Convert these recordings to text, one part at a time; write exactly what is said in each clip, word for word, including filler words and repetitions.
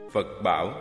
Phật bảo: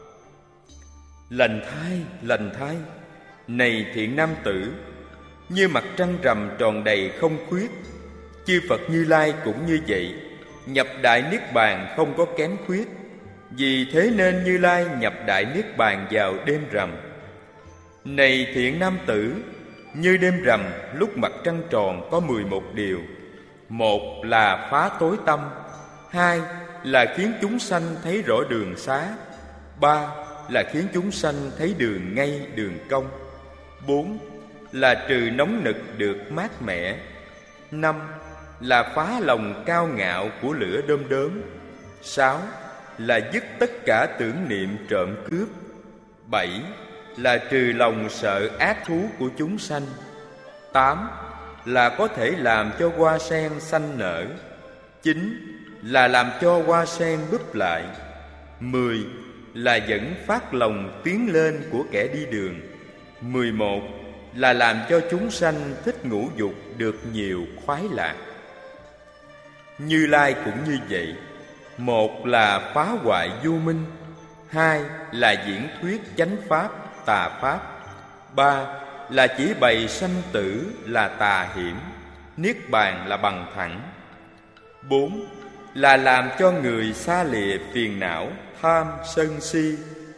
lành thay, lành thay, này thiện nam tử, như mặt trăng rằm tròn đầy không khuyết, chư Phật Như Lai cũng như vậy, nhập đại niết bàn không có kém khuyết. Vì thế nên Như Lai nhập đại niết bàn vào đêm rằm. Này thiện nam tử, như đêm rằm lúc mặt trăng tròn có mười một điều. Một là phá tối tâm, hai là khiến chúng sanh thấy rõ đường xá, ba là khiến chúng sanh thấy đường ngay đường cong, bốn là trừ nóng nực được mát mẻ, năm là phá lòng cao ngạo của lửa đom đóm, sáu là dứt tất cả tưởng niệm trộm cướp, bảy là trừ lòng sợ ác thú của chúng sanh, tám là có thể làm cho hoa sen xanh nở, chín là làm cho hoa sen búp lại, mười là dẫn phát lòng tiến lên của kẻ đi đường, mười một là làm cho chúng sanh thích ngũ dục được nhiều khoái lạc. Như Lai cũng như vậy. Một là phá hoại vô minh, hai là diễn thuyết chánh pháp, tà pháp, ba là chỉ bày sanh tử là tà hiểm, niết bàn là bằng thẳng, bốn là làm cho người xa lìa phiền não, tham, sân si,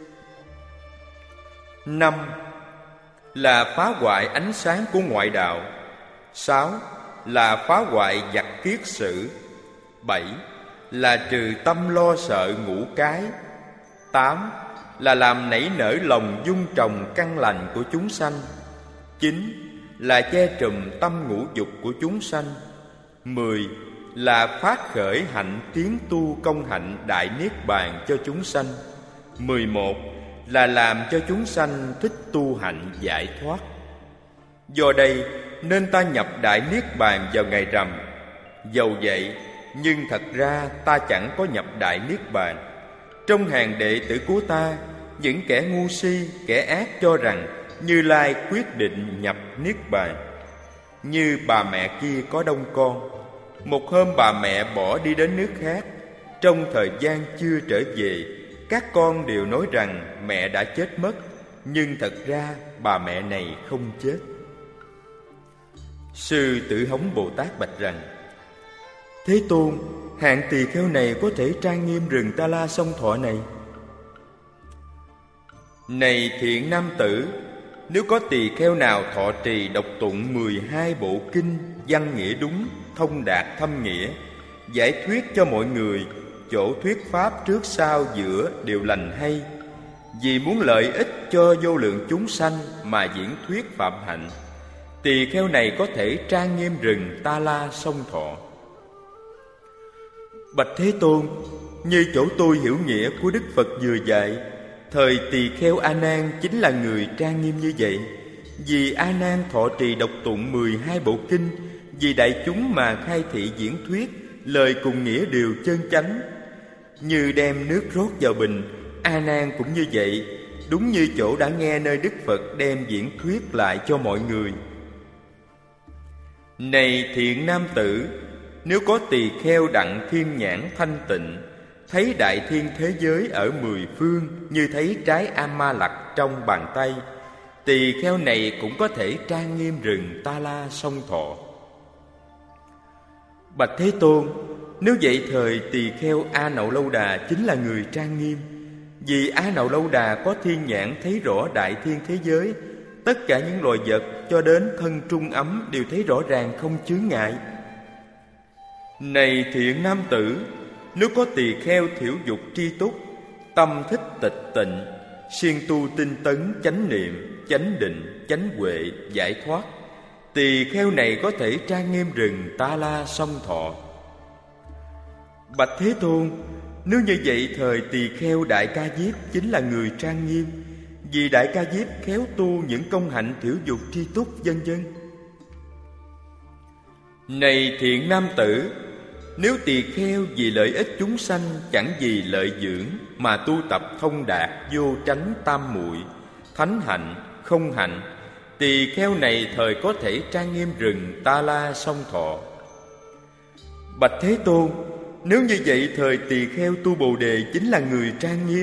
năm là phá hoại ánh sáng của ngoại đạo, sáu là phá hoại vật kiết sử, bảy là trừ tâm lo sợ ngũ cái, tám là làm nảy nở lòng dung trồng căn lành của chúng sanh, chín là che trùm tâm ngũ dục của chúng sanh, mười là phát khởi hạnh tiến tu công hạnh đại niết bàn cho chúng sanh, mười một là làm cho chúng sanh thích tu hạnh giải thoát. Do đây nên ta nhập đại niết bàn vào ngày rằm. Dầu vậy, nhưng thật ra ta chẳng có nhập đại niết bàn. Trong hàng đệ tử của ta, những kẻ ngu si, kẻ ác cho rằng Như Lai quyết định nhập niết bàn. Như bà mẹ kia có đông con. Một hôm bà mẹ bỏ đi đến nước khác. Trong thời gian chưa trở về, các con đều nói rằng mẹ đã chết mất. Nhưng thật ra bà mẹ này không chết. Sư Tử Hống Bồ Tát bạch rằng: Thế Tôn, hạng tỳ kheo này có thể trang nghiêm rừng Ta La Sông Thọ này. Này thiện nam tử, nếu có tỳ kheo nào thọ trì đọc tụng mười hai bộ kinh, văn nghĩa đúng, thông đạt thâm nghĩa, giải thuyết cho mọi người, chỗ thuyết pháp trước sau giữa đều lành hay, vì muốn lợi ích cho vô lượng chúng sanh mà diễn thuyết phạm hạnh, tỳ kheo này có thể trang nghiêm rừng Ta La Sông Thọ. Bạch Thế Tôn, như chỗ tôi hiểu nghĩa của Đức Phật vừa dạy, thời tỳ kheo A Nan chính là người trang nghiêm như vậy. Vì A Nan thọ trì đọc tụng mười hai bộ kinh, vì đại chúng mà khai thị diễn thuyết, lời cùng nghĩa đều chân chánh. Như đem nước rót vào bình, A Nan cũng như vậy, đúng như chỗ đã nghe nơi Đức Phật đem diễn thuyết lại cho mọi người. Này thiện nam tử, nếu có tỳ kheo đặng thiên nhãn thanh tịnh, thấy đại thiên thế giới ở mười phương như thấy trái A-ma lặc trong bàn tay, tỳ kheo này cũng có thể trang nghiêm rừng Ta La Sông Thọ. Bạch Thế Tôn, nếu vậy thời tỳ kheo A Nậu Lâu Đà chính là người trang nghiêm. Vì A Nậu Lâu Đà có thiên nhãn thấy rõ đại thiên thế giới, tất cả những loài vật cho đến thân trung ấm đều thấy rõ ràng không chướng ngại. Này thiện nam tử, nếu có tỳ kheo thiểu dục tri túc, tâm thích tịch tịnh, siêng tu tinh tấn chánh niệm, chánh định, chánh huệ, giải thoát, tỳ kheo này có thể trang nghiêm rừng Ta La Sông Thọ. Bạch Thế Tôn, nếu như vậy thời tỳ kheo Đại Ca Diếp chính là người trang nghiêm, vì Đại Ca Diếp khéo tu những công hạnh thiểu dục tri túc vân vân. Này thiện nam tử, nếu tỳ kheo vì lợi ích chúng sanh, chẳng vì lợi dưỡng mà tu tập thông đạt vô tránh tam muội, thánh hạnh, không hạnh, tỳ kheo này thời có thể trang nghiêm rừng Ta La Sông Thọ. Bạch Thế Tôn, nếu như vậy thời tỳ kheo tu Bồ Đề chính là người trang nghiêm.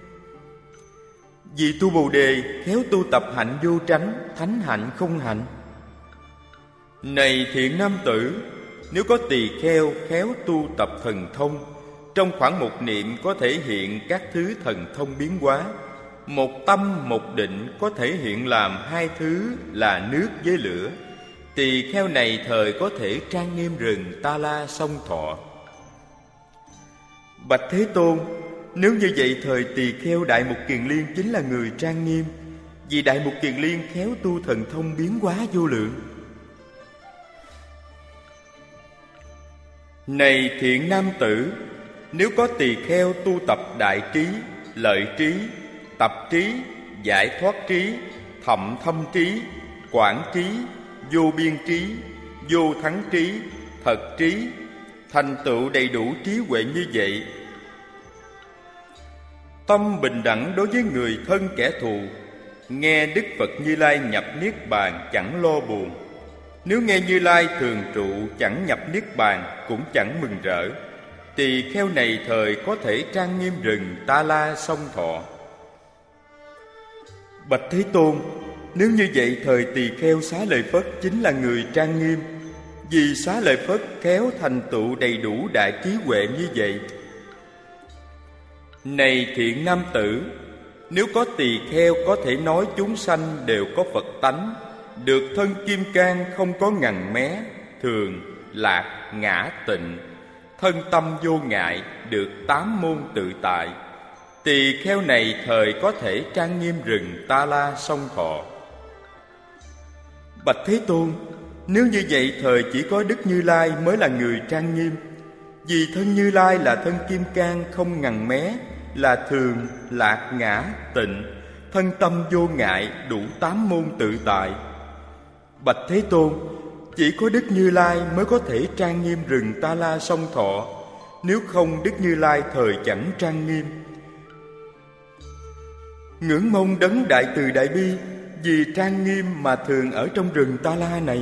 Vì tu Bồ Đề khéo tu tập hạnh vô tránh, thánh hạnh không hạnh. Này thiện nam tử, nếu có tỳ kheo khéo tu tập thần thông, trong khoảng một niệm có thể hiện các thứ thần thông biến hóa. Một tâm một định có thể hiện làm hai thứ là nước với lửa. Tỳ kheo này thời có thể trang nghiêm rừng Ta La sông Thọ. Bạch Thế Tôn, nếu như vậy thời tỳ kheo Đại Mục Kiền Liên chính là người trang nghiêm, vì Đại Mục Kiền Liên khéo tu thần thông biến hóa vô lượng. Này thiện nam tử, nếu có tỳ kheo tu tập đại trí, lợi trí, tập trí, giải thoát trí, thậm thâm trí, quảng trí, vô biên trí, vô thắng trí, thật trí, thành tựu đầy đủ trí huệ như vậy, tâm bình đẳng đối với người thân kẻ thù, nghe Đức Phật Như Lai nhập niết bàn chẳng lo buồn. Nếu nghe Như Lai thường trụ chẳng nhập niết bàn cũng chẳng mừng rỡ. Tỳ kheo này thời có thể trang nghiêm rừng Ta La sông Thọ. Bạch Thế Tôn, nếu như vậy thời tỳ kheo Xá Lợi Phất chính là người trang nghiêm, vì Xá Lợi Phất khéo thành tựu đầy đủ đại trí huệ như vậy. Này thiện nam tử, nếu có tỳ kheo có thể nói chúng sanh đều có Phật tánh, được thân kim cang không có ngằn mé, thường, lạc, ngã, tịnh, thân tâm vô ngại, được tám môn tự tại, tỳ kheo này thời có thể trang nghiêm rừng Ta La sông Thọ. Bạch Thế Tôn, nếu như vậy thời chỉ có Đức Như Lai mới là người trang nghiêm, vì thân Như Lai là thân kim cang không ngằn mé, là thường, lạc, ngã, tịnh, thân tâm vô ngại, đủ tám môn tự tại. Bạch Thế Tôn, chỉ có Đức Như Lai mới có thể trang nghiêm rừng Ta La sông Thọ, nếu không Đức Như Lai thời chẳng trang nghiêm. Ngưỡng mong đấng đại từ đại bi, vì trang nghiêm mà thường ở trong rừng Ta La này.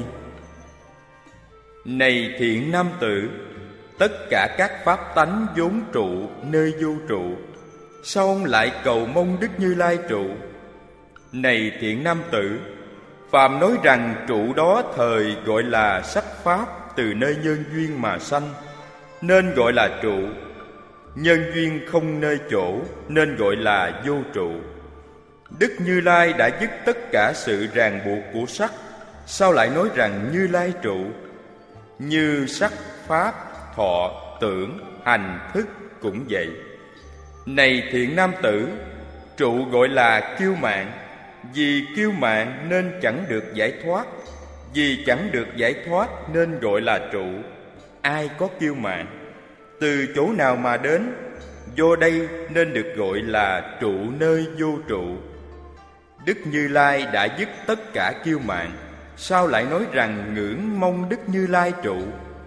Này thiện nam tử, tất cả các pháp tánh vốn trụ nơi vô trụ, sao ông lại cầu mong Đức Như Lai trụ? Này thiện nam tử, phàm nói rằng trụ đó thời gọi là sắc pháp từ nơi nhân duyên mà sanh, nên gọi là trụ. Nhân duyên không nơi chỗ, nên gọi là vô trụ. Đức Như Lai đã dứt tất cả sự ràng buộc của sắc, sao lại nói rằng Như Lai trụ? Như sắc, pháp, thọ, tưởng, hành, thức cũng vậy. Này thiện nam tử, trụ gọi là kiêu mạn, vì kiêu mạn nên chẳng được giải thoát, vì chẳng được giải thoát nên gọi là trụ. Ai có kiêu mạn? Từ chỗ nào mà đến? Vô đây nên được gọi là trụ nơi vô trụ. Đức Như Lai đã dứt tất cả kiêu mạn, sao lại nói rằng ngưỡng mong Đức Như Lai trụ?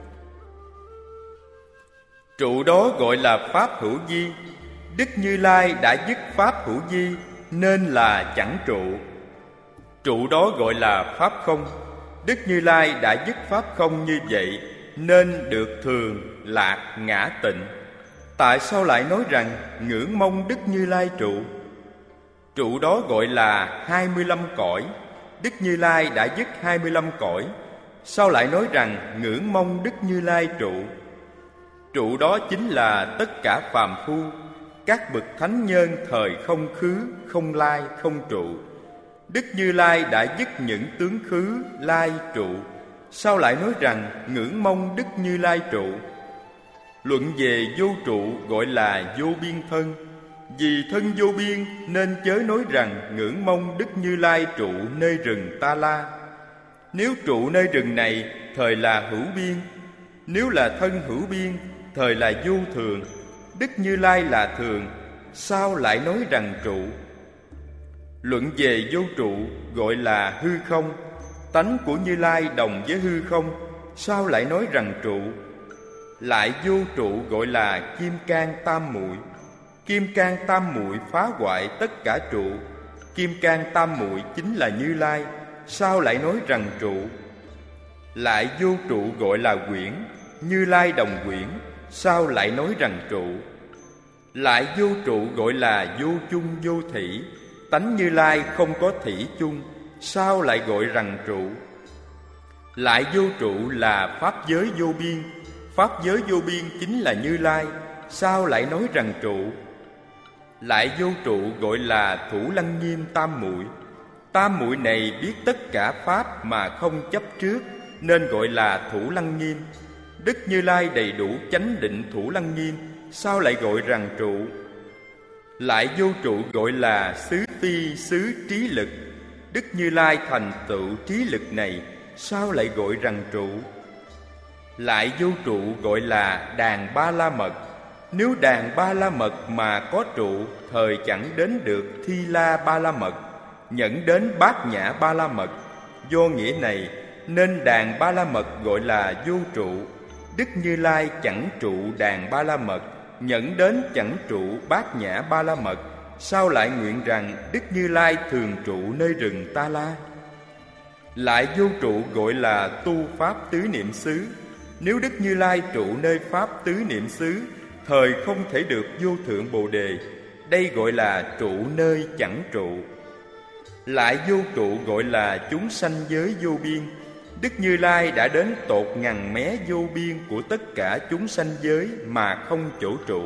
Trụ đó gọi là pháp hữu vi. Đức Như Lai đã dứt pháp hữu vi, nên là chẳng trụ. Trụ đó gọi là pháp không. Đức Như Lai đã dứt pháp không như vậy, nên được thường, lạc, ngã, tịnh. Tại sao lại nói rằng ngưỡng mong Đức Như Lai trụ? Trụ đó gọi là hai mươi lăm cõi. Đức Như Lai đã dứt hai mươi lăm cõi, sao lại nói rằng ngưỡng mong Đức Như Lai trụ? Trụ đó chính là tất cả phàm phu, các bậc thánh nhân thời không khứ, không lai, không trụ. Đức Như Lai đã dứt những tướng khứ, lai, trụ, sao lại nói rằng ngưỡng mong Đức Như Lai trụ? Luận về vô trụ gọi là vô biên thân, vì thân vô biên nên chớ nói rằng ngưỡng mong Đức Như Lai trụ nơi rừng Ta La. Nếu trụ nơi rừng này thời là hữu biên, nếu là thân hữu biên thời là vô thường. Đức Như Lai là thường, sao lại nói rằng trụ? Luận về vô trụ gọi là hư không, tánh của Như Lai đồng với hư không, sao lại nói rằng trụ? Lại vô trụ gọi là kim cang tam muội. Kim cang tam muội phá hoại tất cả trụ. Kim cang tam muội chính là Như Lai, sao lại nói rằng trụ? Lại vô trụ gọi là quyển. Như Lai đồng quyển, sao lại nói rằng trụ? Lại vô trụ gọi là vô chung vô thủy, tánh Như Lai không có thủy chung, sao lại gọi rằng trụ? Lại vô trụ là pháp giới vô biên, pháp giới vô biên chính là Như Lai, sao lại nói rằng trụ? Lại vô trụ gọi là thủ lăng nghiêm tam muội, tam muội này biết tất cả pháp mà không chấp trước, nên gọi là thủ lăng nghiêm. Đức Như Lai đầy đủ chánh định thủ lăng nghiêm, sao lại gọi rằng trụ? Lại vô trụ gọi là xứ phi xứ trí lực, Đức Như Lai thành tựu trí lực này, sao lại gọi rằng trụ? Lại vô trụ gọi là đàn ba la mật, nếu đàn ba la mật mà có trụ, thời chẳng đến được thi la ba la mật, nhẫn đến bát nhã ba la mật. Do nghĩa này nên đàn ba la mật gọi là vô trụ. Đức Như Lai chẳng trụ đàn ba la mật, nhẫn đến chẳng trụ bát nhã ba la mật, sao lại nguyện rằng Đức Như Lai thường trụ nơi rừng Ta La? Lại vô trụ gọi là tu pháp tứ niệm xứ, nếu Đức Như Lai trụ nơi pháp tứ niệm xứ, thời không thể được vô thượng Bồ Đề, đây gọi là trụ nơi chẳng trụ. Lại vô trụ gọi là chúng sanh giới vô biên, Đức Như Lai đã đến tột ngàn mé vô biên của tất cả chúng sanh giới mà không chỗ trụ.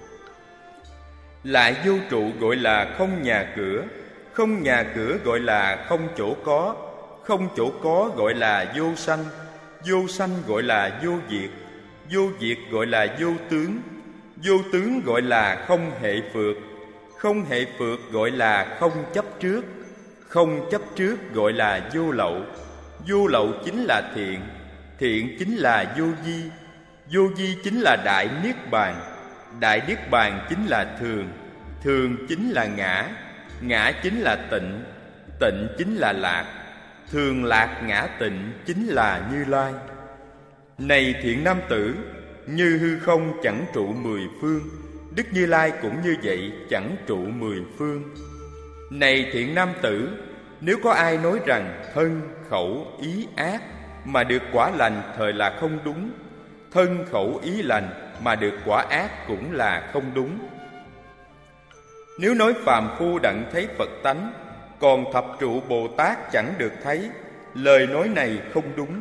Lại vô trụ gọi là không nhà cửa, không nhà cửa gọi là không chỗ có, không chỗ có gọi là vô sanh, vô sanh gọi là vô diệt, vô diệt gọi là vô tướng, vô tướng gọi là không hệ phược, không hệ phược gọi là không chấp trước, không chấp trước gọi là vô lậu, vô lậu chính là thiện, thiện chính là vô vi, vô vi chính là đại niết bàn, đại niết bàn chính là thường, thường chính là ngã, ngã chính là tịnh, tịnh chính là lạc, thường lạc ngã tịnh chính là Như Lai. Này thiện nam tử, như hư không chẳng trụ mười phương, Đức Như Lai cũng như vậy chẳng trụ mười phương. Này thiện nam tử, nếu có ai nói rằng thân, khẩu, ý ác mà được quả lành thời là không đúng, thân, khẩu, ý lành mà được quả ác cũng là không đúng. Nếu nói phàm phu đặng thấy Phật tánh, còn thập trụ Bồ Tát chẳng được thấy, lời nói này không đúng.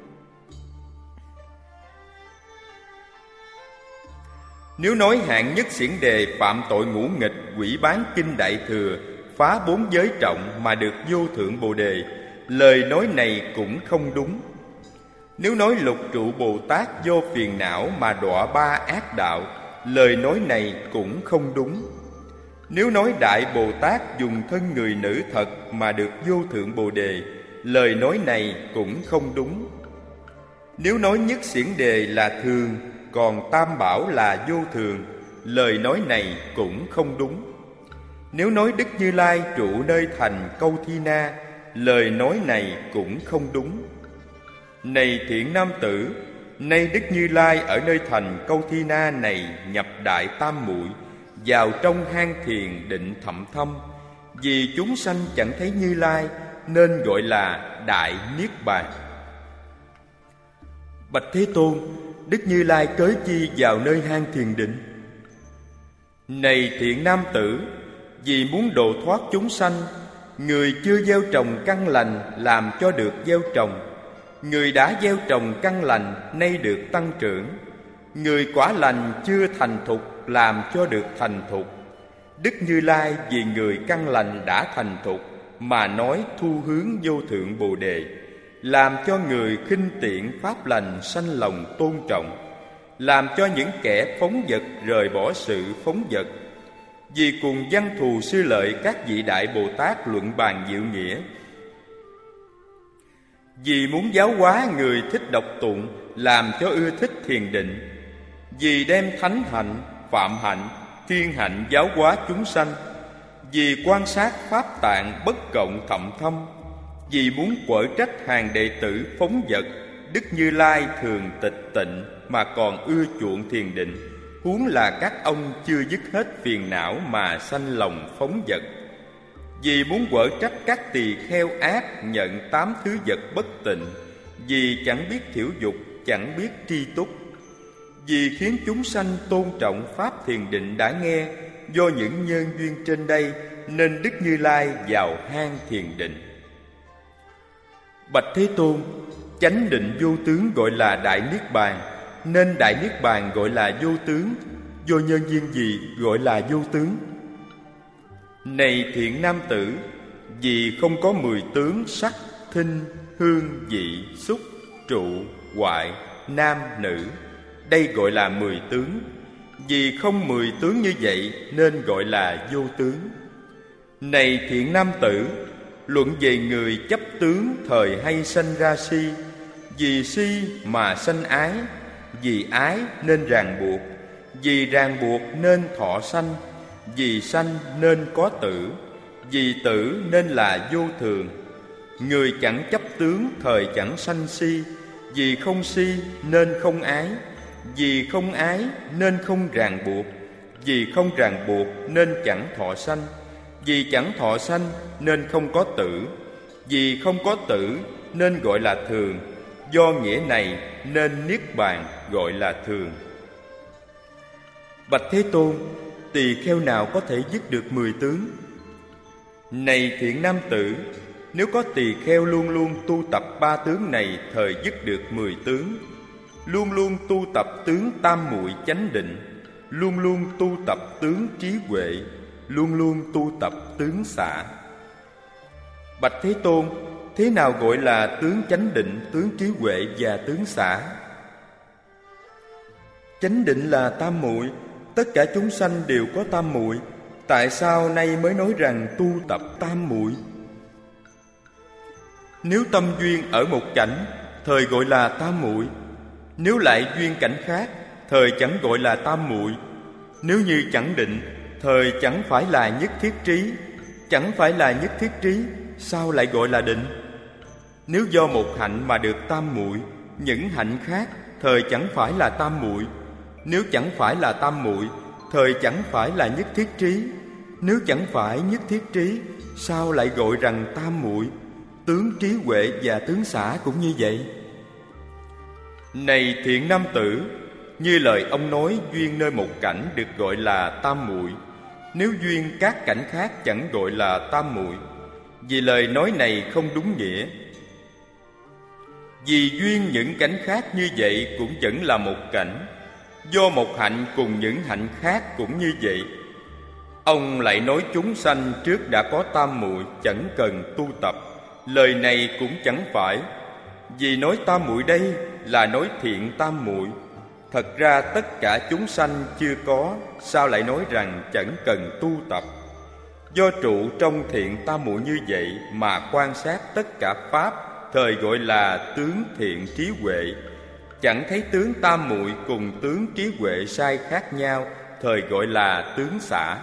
Nếu nói hạng nhất xiển đề phạm tội ngũ nghịch, quỷ bán kinh đại thừa, phá bốn giới trọng mà được vô thượng Bồ Đề, lời nói này cũng không đúng. Nếu nói lục trụ Bồ Tát do phiền não mà đọa ba ác đạo, lời nói này cũng không đúng. Nếu nói Đại Bồ Tát dùng thân người nữ thật mà được vô thượng Bồ Đề, lời nói này cũng không đúng. Nếu nói nhất xiển đề là thường, còn tam bảo là vô thường, lời nói này cũng không đúng. Nếu nói Đức Như Lai trụ nơi thành Câu Thi Na, lời nói này cũng không đúng. Này thiện nam tử, nay Đức Như Lai ở nơi thành Câu Thi Na này nhập đại tam muội, vào trong hang thiền định thậm thâm. Vì chúng sanh chẳng thấy Như Lai nên gọi là đại niết bàn. Bạch Thế Tôn, Đức Như Lai cớ chi vào nơi hang thiền định? Này thiện nam tử, vì muốn độ thoát chúng sanh, người chưa gieo trồng căn lành làm cho được gieo trồng, người đã gieo trồng căn lành nay được tăng trưởng, người quả lành chưa thành thục làm cho được thành thục. Đức Như Lai vì người căn lành đã thành thục mà nói thu hướng vô thượng Bồ Đề, làm cho người khinh tiện pháp lành sanh lòng tôn trọng, làm cho những kẻ phóng dật rời bỏ sự phóng dật. Vì cùng văn thù sư lợi các vị Đại Bồ Tát luận bàn diệu nghĩa, vì muốn giáo hóa người thích đọc tụng, làm cho ưa thích thiền định, vì đem thánh hạnh, phạm hạnh, thiên hạnh giáo hóa chúng sanh, vì quan sát pháp tạng bất cộng thậm thâm, vì muốn quở trách hàng đệ tử phóng dật, Đức Như Lai thường tịch tịnh mà còn ưa chuộng thiền định, huống là các ông chưa dứt hết phiền não mà sanh lòng phóng dật. Vì muốn quở trách các tỳ kheo ác nhận tám thứ vật bất tịnh, vì chẳng biết thiểu dục, chẳng biết tri túc, vì khiến chúng sanh tôn trọng pháp thiền định đã nghe. Do những nhân duyên trên đây nên Đức Như Lai vào hang thiền định. Bạch Thế Tôn, chánh định vô tướng gọi là Đại Niết Bàn, nên Đại Niết Bàn gọi là vô tướng. Do nhân duyên gì gọi là vô tướng? Này thiện nam tử, vì không có mười tướng sắc, thinh, hương, vị, xúc, trụ, hoại, nam, nữ, đây gọi là mười tướng. Vì không mười tướng như vậy nên gọi là vô tướng. Này thiện nam tử, luận về người chấp tướng thời hay sanh ra si. Vì si mà sanh ái, vì ái nên ràng buộc, vì ràng buộc nên thọ sanh, vì sanh nên có tử, vì tử nên là vô thường. Người chẳng chấp tướng thời chẳng sanh si. Vì không si nên không ái, vì không ái nên không ràng buộc, vì không ràng buộc nên chẳng thọ sanh, vì chẳng thọ sanh nên không có tử, vì không có tử nên gọi là thường. Do nghĩa này nên Niết Bàn gọi là thường. Bạch Thế Tôn, tỳ kheo nào có thể dứt được mười tướng? Này thiện nam tử, nếu có tỳ kheo luôn luôn tu tập ba tướng này thời dứt được mười tướng, luôn luôn tu tập tướng tam muội chánh định, luôn luôn tu tập tướng trí huệ, luôn luôn tu tập tướng xả. Bạch Thế Tôn, thế nào gọi là tướng chánh định, tướng trí huệ và tướng xả? Chánh định là tam muội, tất cả chúng sanh đều có tam muội. Tại sao nay mới nói rằng tu tập tam muội? Nếu tâm duyên ở một cảnh, thời gọi là tam muội. Nếu lại duyên cảnh khác, thời chẳng gọi là tam muội. Nếu như chẳng định, thời chẳng phải là nhất thiết trí. Chẳng phải là nhất thiết trí, sao lại gọi là định? Nếu do một hạnh mà được tam muội, những hạnh khác thời chẳng phải là tam muội. Nếu chẳng phải là tam muội, thời chẳng phải là nhất thiết trí. Nếu chẳng phải nhất thiết trí, sao lại gọi rằng tam muội? Tướng trí huệ và tướng xả cũng như vậy. Này thiện nam tử, như lời ông nói, duyên nơi một cảnh được gọi là tam muội. Nếu duyên các cảnh khác chẳng gọi là tam muội, vì lời nói này không đúng nghĩa. Vì duyên những cảnh khác như vậy cũng vẫn là một cảnh. Do một hạnh cùng những hạnh khác cũng như vậy. Ông lại nói chúng sanh trước đã có tam muội chẳng cần tu tập. Lời này cũng chẳng phải. Vì nói tam muội đây là nói thiện tam muội. Thật ra tất cả chúng sanh chưa có, sao lại nói rằng chẳng cần tu tập? Do trụ trong thiện tam muội như vậy mà quan sát tất cả pháp, thời gọi là tướng thiện trí huệ. Chẳng thấy tướng tam muội cùng tướng trí huệ sai khác nhau, thời gọi là tướng xả.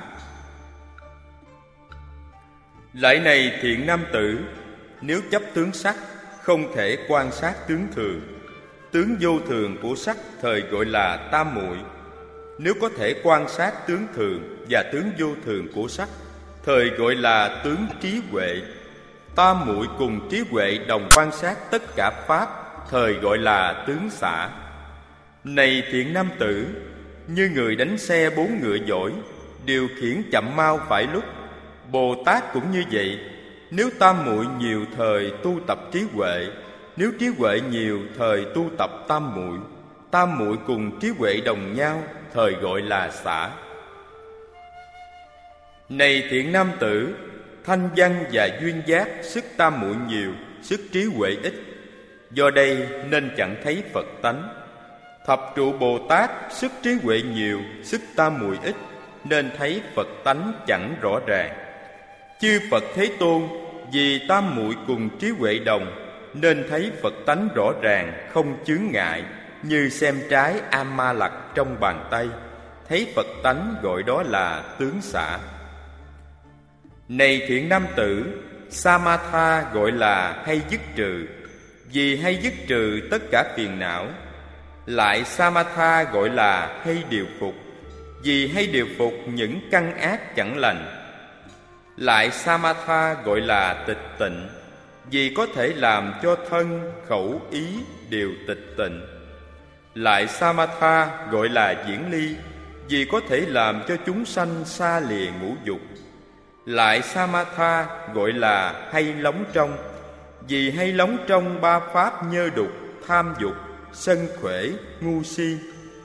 Lại này thiện nam tử, nếu chấp tướng sắc, không thể quan sát tướng thường. Tướng vô thường của sắc thời gọi là tam muội. Nếu có thể quan sát tướng thường và tướng vô thường của sắc, thời gọi là tướng trí huệ. Tam muội cùng trí huệ đồng quan sát tất cả pháp, thời gọi là tướng xả. Này thiện nam tử, như người đánh xe bốn ngựa giỏi, điều khiển chậm mau phải lúc, Bồ Tát cũng như vậy. Nếu tam muội nhiều thời tu tập trí huệ, nếu trí huệ nhiều thời tu tập tam muội, tam muội cùng trí huệ đồng nhau, thời gọi là xả. Này thiện nam tử, thanh văn và duyên giác sức tam muội nhiều, sức trí huệ ít. Do đây nên chẳng thấy Phật tánh. Thập trụ Bồ Tát sức trí huệ nhiều, sức tam muội ít, nên thấy Phật tánh chẳng rõ ràng. Chư Phật Thế Tôn vì tam muội cùng trí huệ đồng, nên thấy Phật tánh rõ ràng, không chướng ngại, như xem trái am ma lặc trong bàn tay. Thấy Phật tánh gọi đó là tướng xả. Này thiện nam tử, Samatha gọi là hay dứt trừ, vì hay dứt trừ tất cả phiền não. Lại Samatha gọi là hay điều phục, vì hay điều phục những căn ác chẳng lành. Lại Samatha gọi là tịch tịnh, vì có thể làm cho thân, khẩu, ý đều tịch tịnh. Lại Samatha gọi là diễn ly, vì có thể làm cho chúng sanh xa lìa ngũ dục. Lại Samatha gọi là hay lóng trong, vì hay lóng trong ba pháp nhơ đục, tham dục, sân khỏe, ngu si.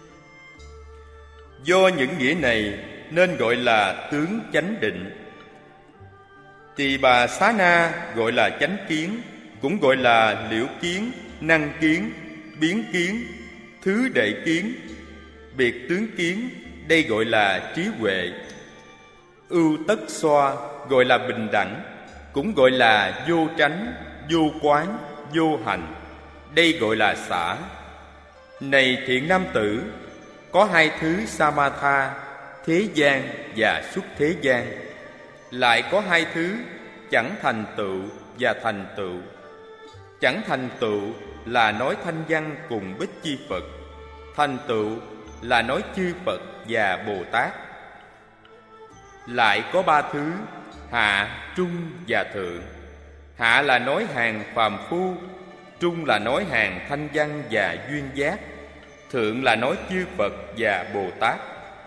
Do những nghĩa này nên gọi là tướng chánh định. Tỳ bà xá na gọi là chánh kiến, cũng gọi là liễu kiến, năng kiến, biến kiến, thứ đệ kiến, biệt tướng kiến, đây gọi là trí huệ. Ưu tất xoa gọi là bình đẳng, cũng gọi là vô tránh, vô quán, vô hành, đây gọi là xả. Này thiện nam tử, có hai thứ samatha, thế gian và xuất thế gian. Lại có hai thứ chẳng thành tựu và thành tựu. Chẳng thành tựu là nói thanh văn cùng Bích Chi Phật, thành tựu là nói chư Phật và Bồ Tát. Lại có ba thứ hạ, trung và thượng. Hạ là nói hàng phàm phu, trung là nói hàng thanh văn và duyên giác, thượng là nói chư Phật và Bồ Tát.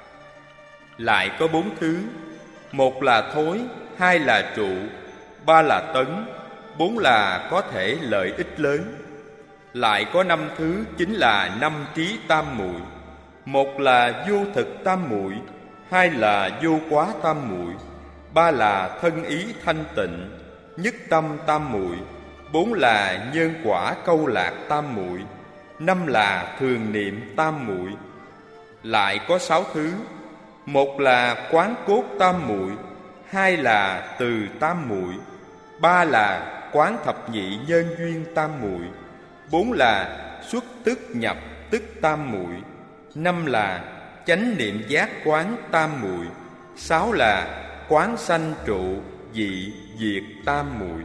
Lại có bốn thứ: một là thối, hai là trụ, ba là tấn, bốn là có thể lợi ích lớn. Lại có năm thứ, chính là năm trí tam muội. Một là vô thực tam muội, hai là vô quá tam muội, ba là thân ý thanh tịnh, nhất tâm tam muội, bốn là nhân quả câu lạc tam muội, năm là thường niệm tam muội. Lại có sáu thứ: một là quán cốt tam muội, hai là từ tam muội, ba là quán thập nhị nhân duyên tam muội, bốn là xuất tức nhập tức tam muội, năm là chánh niệm giác quán tam muội, sáu là quán sanh trụ dị diệt tam muội.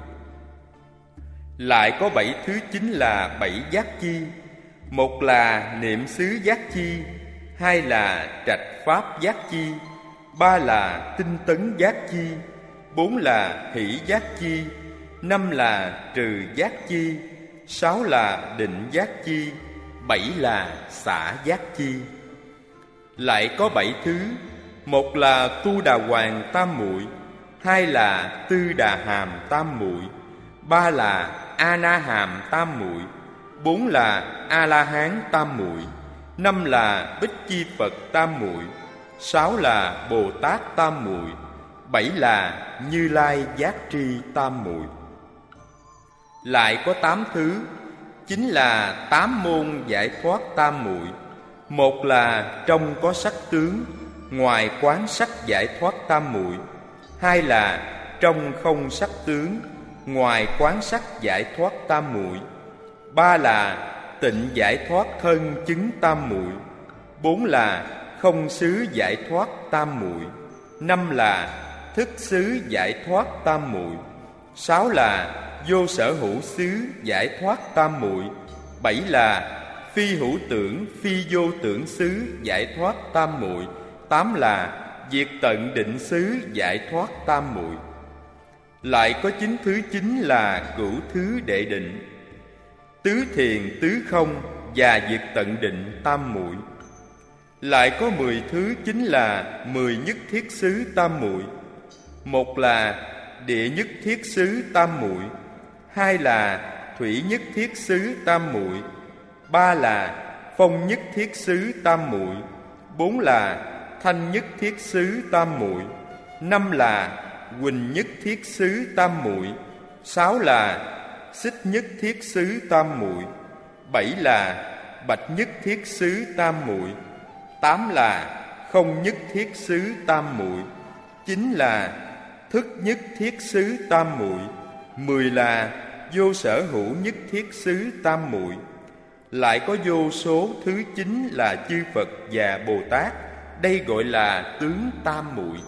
Lại có bảy thứ, chính là bảy giác chi. Một là niệm xứ giác chi, hai là trạch pháp giác chi, ba là tinh tấn giác chi, bốn là hỷ giác chi, năm là trừ giác chi, sáu là định giác chi, bảy là xả giác chi. Lại có bảy thứ: một là tu đà hoàng tam muội, hai là tư đà hàm tam muội, ba là a na hàm tam muội, bốn là a la hán tam muội, năm là bích chi Phật tam muội, sáu là Bồ Tát tam muội, bảy là Như Lai giác tri tam muội. Lại có tám thứ, chính là tám môn giải thoát tam muội. Một là trong có sắc tướng, ngoài quán sắc giải thoát tam muội, hai là trong không sắc tướng, ngoài quán sắc giải thoát tam muội, ba là tịnh giải thoát thân chứng tam muội, bốn là không xứ giải thoát tam muội, năm là thức xứ giải thoát tam muội, sáu là vô sở hữu xứ giải thoát tam muội, bảy là phi hữu tưởng phi vô tưởng xứ giải thoát tam muội, tám là diệt tận định xứ giải thoát tam muội. Lại có chín thứ, chính là cửu thứ đệ định, tứ thiền tứ không và diệt tận định tam muội. Lại có mười thứ, chính là mười nhất thiết xứ tam muội. Một là địa nhất thiết xứ tam muội, hai là thủy nhất thiết xứ tam muội, ba là phong nhất thiết xứ tam muội, bốn là thanh nhất thiết xứ tam muội, năm là huỳnh nhất thiết xứ tam muội, sáu là xích nhất thiết xứ tam muội, bảy là bạch nhất thiết xứ tam muội, tám là không nhất thiết xứ tam muội, chín là thức nhất thiết xứ tam muội, mười là vô sở hữu nhất thiết xứ tam muội. Lại có vô số thứ, chính là chư Phật và Bồ Tát, đây gọi là tướng tam muội.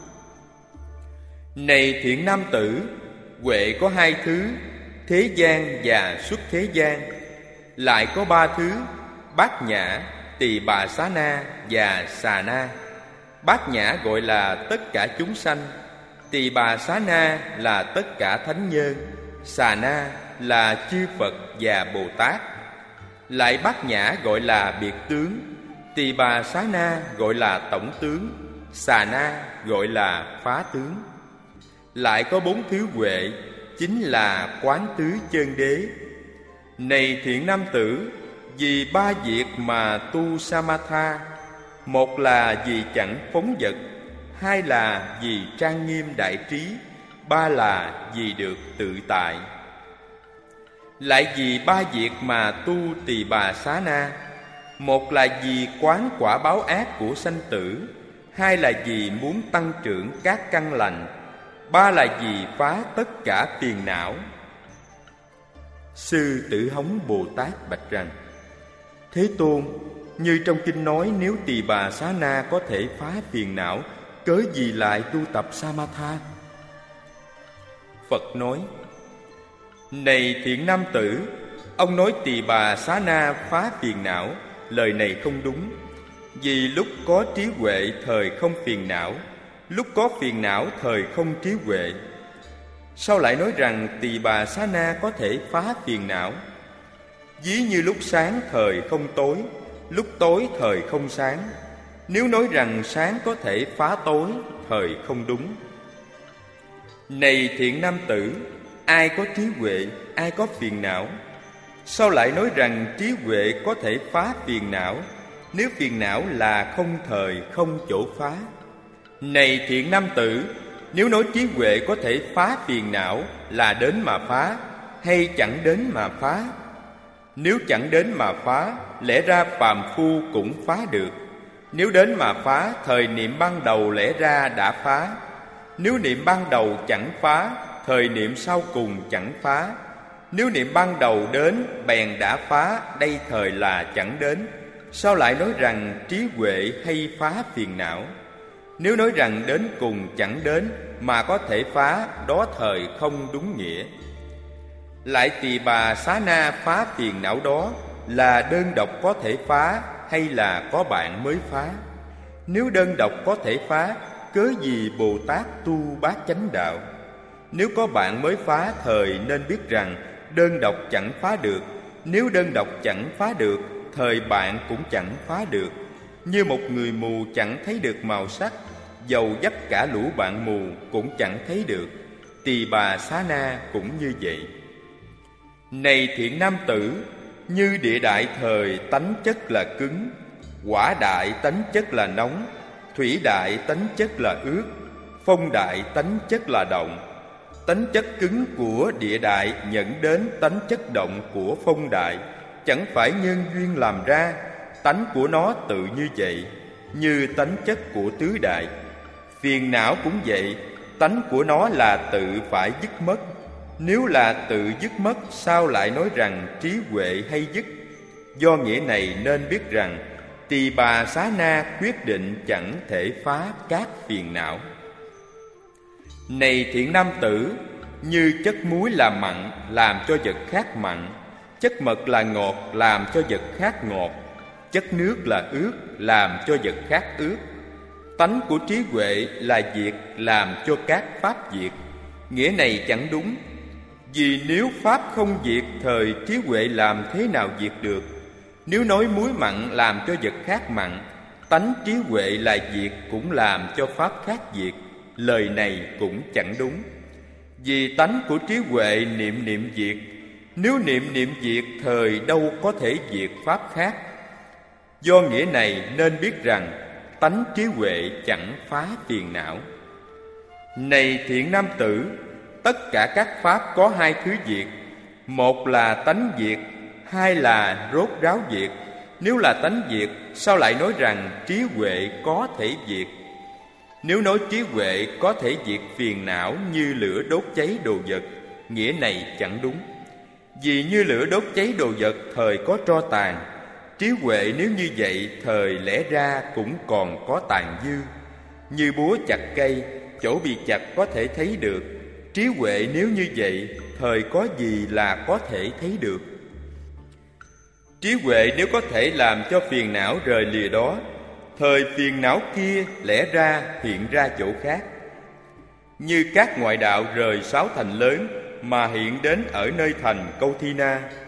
Này thiện nam tử, huệ có hai thứ, thế gian và xuất thế gian. Lại có ba thứ, bát nhã, tỳ bà xá na và xà na. Bát nhã gọi là tất cả chúng sanh, tỳ bà xá na là tất cả thánh nhân, xà na là chư Phật và Bồ Tát. lại Bát Nhã gọi là biệt tướng, Tỳ Bà Xá Na gọi là tổng tướng, Xà Na gọi là phá tướng. Lại có bốn thứ huệ, chính là quán tứ chân đế. Này thiện nam tử, vì ba việc mà tu Samatha: một là vì chẳng phóng dật, hai là vì trang nghiêm đại trí, ba là vì được tự tại. Lại vì ba việc mà tu Tỳ Bà Xá Na: một là vì quán quả báo ác của sanh tử, hai là vì muốn tăng trưởng các căn lành, ba là vì phá tất cả phiền não. Sư Tử Hống Bồ Tát bạch rằng: Thế Tôn, như trong kinh nói, nếu Tỳ Bà Xá Na có thể phá phiền não, cớ gì lại tu tập Samatha? Phật nói: Này thiện nam tử, ông nói Tỳ Bà Xá Na phá phiền não, lời này không đúng. Vì lúc có trí huệ thời không phiền não, lúc có phiền não thời không trí huệ. Sao lại nói rằng Tỳ Bà Xá Na có thể phá phiền não? Ví như lúc sáng thời không tối, lúc tối thời không sáng. Nếu nói rằng sáng có thể phá tối, thời không đúng. Này thiện nam tử, ai có trí huệ, ai có phiền não? Sao lại nói rằng trí huệ có thể phá phiền não, nếu phiền não là không thời không chỗ phá? Này thiện nam tử, nếu nói trí huệ có thể phá phiền não là đến mà phá, hay chẳng đến mà phá? Nếu chẳng đến mà phá, lẽ ra phàm phu cũng phá được. Nếu đến mà phá, thời niệm ban đầu lẽ ra đã phá. Nếu niệm ban đầu chẳng phá, thời niệm sau cùng chẳng phá. Nếu niệm ban đầu đến, bèn đã phá, đây thời là chẳng đến. Sao lại nói rằng trí huệ hay phá phiền não? Nếu nói rằng đến cùng chẳng đến mà có thể phá, đó thời không đúng nghĩa. Lại Tỳ Bà Xá Na phá phiền não đó là đơn độc có thể phá, hay là có bạn mới phá? Nếu đơn độc có thể phá, cớ gì Bồ Tát tu bát chánh đạo? Nếu có bạn mới phá, thời nên biết rằng đơn độc chẳng phá được. Nếu đơn độc chẳng phá được, thời bạn cũng chẳng phá được. Như một người mù chẳng thấy được màu sắc, dầu dắt cả lũ bạn mù cũng chẳng thấy được. Tỳ Bà Xá Na cũng như vậy. Này thiện nam tử, như địa đại thời tánh chất là cứng, hỏa đại tánh chất là nóng, thủy đại tánh chất là ướt, phong đại tánh chất là động. Tánh chất cứng của địa đại dẫn đến tánh chất động của phong đại, chẳng phải nhân duyên làm ra, tánh của nó tự như vậy, như tánh chất của tứ đại. Phiền não cũng vậy, tánh của nó là tự phải dứt mất. Nếu là tự dứt mất, sao lại nói rằng trí huệ hay dứt? Do nghĩa này nên biết rằng Tỳ Bà Xá Na quyết định chẳng thể phá các phiền não. Này thiện nam tử, như chất muối là mặn làm cho vật khác mặn, chất mật là ngọt làm cho vật khác ngọt, chất nước là ướt làm cho vật khác ướt. Tánh của trí huệ là diệt làm cho các pháp diệt. Nghĩa này chẳng đúng. Vì nếu pháp không diệt, thời trí huệ làm thế nào diệt được? Nếu nói muối mặn làm cho vật khác mặn, tánh trí huệ là diệt cũng làm cho pháp khác diệt. Lời này cũng chẳng đúng. Vì tánh của trí huệ niệm niệm diệt. Nếu niệm niệm diệt, thời đâu có thể diệt pháp khác. Do nghĩa này nên biết rằng tánh trí huệ chẳng phá phiền não. Này thiện nam tử, tất cả các pháp có hai thứ diệt. Một là tánh diệt, hai là rốt ráo diệt. Nếu là tánh diệt, sao lại nói rằng trí huệ có thể diệt? Nếu nói trí huệ có thể diệt phiền não như lửa đốt cháy đồ vật, nghĩa này chẳng đúng. Vì như lửa đốt cháy đồ vật, thời có tro tàn. Trí huệ nếu như vậy, thời lẽ ra cũng còn có tàn dư. Như búa chặt cây, chỗ bị chặt có thể thấy được. Trí huệ nếu như vậy, thời có gì là có thể thấy được? Trí huệ nếu có thể làm cho phiền não rời lìa đó, thời phiền não kia lẽ ra hiện ra chỗ khác. Như các ngoại đạo rời sáu thành lớn mà hiện đến ở nơi thành Câu Thi Na.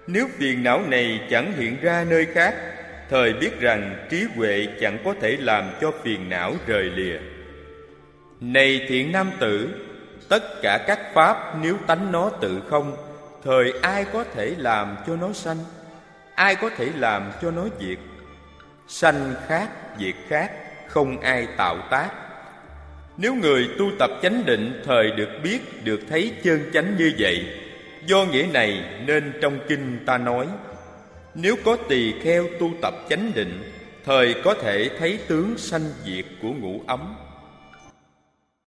Nếu phiền não này chẳng hiện ra nơi khác, thời biết rằng trí huệ chẳng có thể làm cho phiền não rời lìa. Này thiện nam tử, tất cả các pháp nếu tánh nó tự không, thời ai có thể làm cho nó sanh? Ai có thể làm cho nó diệt? Sanh khác, diệt khác, không ai tạo tác. Nếu người tu tập chánh định thời được biết, được thấy chân chánh như vậy, do nghĩa này nên trong kinh ta nói: nếu có tỳ kheo tu tập chánh định, thời có thể thấy tướng sanh diệt của ngũ ấm.